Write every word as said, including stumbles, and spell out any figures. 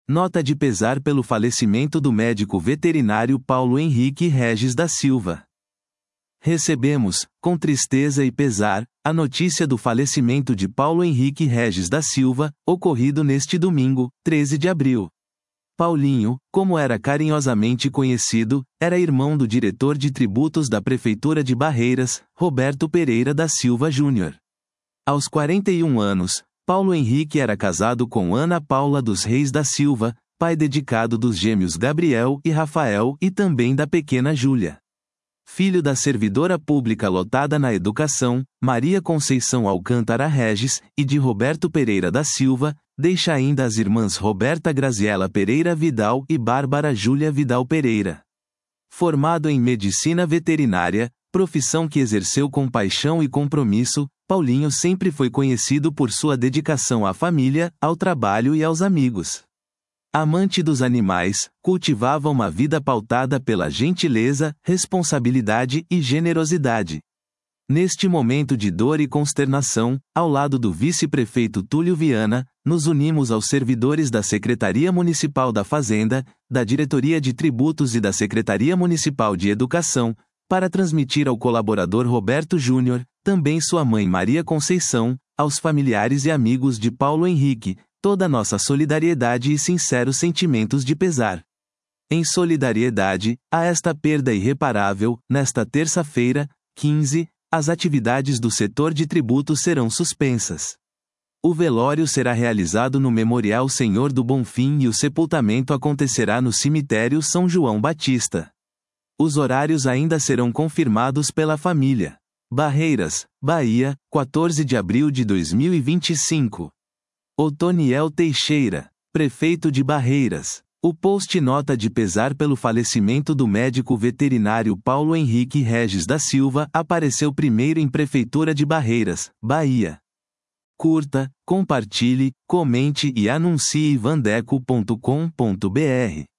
Nota de pesar pelo falecimento do médico veterinário Paulo Henrique Regis da Silva. Recebemos, com tristeza e pesar, a notícia do falecimento de Paulo Henrique Regis da Silva, ocorrido neste domingo, treze de abril. Paulinho, como era carinhosamente conhecido, era irmão do diretor de tributos da Prefeitura de Barreiras, Roberto Pereira da Silva Júnior Aos quarenta e um anos, Paulo Henrique era casado com Ana Paula dos Reis da Silva, pai dedicado dos gêmeos Gabriel e Rafael e também da pequena Júlia. Filho da servidora pública lotada na educação, Maria Conceição Alcântara Regis, e de Roberto Pereira da Silva, deixa ainda as irmãs Roberta Graziela Pereira Vidal e Bárbara Júlia Vidal Pereira. Formado em medicina veterinária, profissão que exerceu com paixão e compromisso, Paulinho sempre foi conhecido por sua dedicação à família, ao trabalho e aos amigos. Amante dos animais, cultivava uma vida pautada pela gentileza, responsabilidade e generosidade. Neste momento de dor e consternação, ao lado do vice-prefeito Túlio Viana, nos unimos aos servidores da Secretaria Municipal da Fazenda, da Diretoria de Tributos e da Secretaria Municipal de Educação, para transmitir ao colaborador Roberto Júnior, também sua mãe Maria Conceição, aos familiares e amigos de Paulo Henrique, toda nossa solidariedade e sinceros sentimentos de pesar. Em solidariedade a esta perda irreparável, nesta terça-feira, quinze, as atividades do setor de tributos serão suspensas. O velório será realizado no Memorial Senhor do Bonfim e o sepultamento acontecerá no cemitério São João Batista. Os horários ainda serão confirmados pela família. Barreiras, Bahia, quatorze de abril de dois mil e vinte e cinco. Otoniel Teixeira, prefeito de Barreiras. O post nota de pesar pelo falecimento do médico veterinário Paulo Henrique Regis da Silva apareceu primeiro em Prefeitura de Barreiras, Bahia. Curta, compartilhe, comente e anuncie vandeco ponto com ponto br.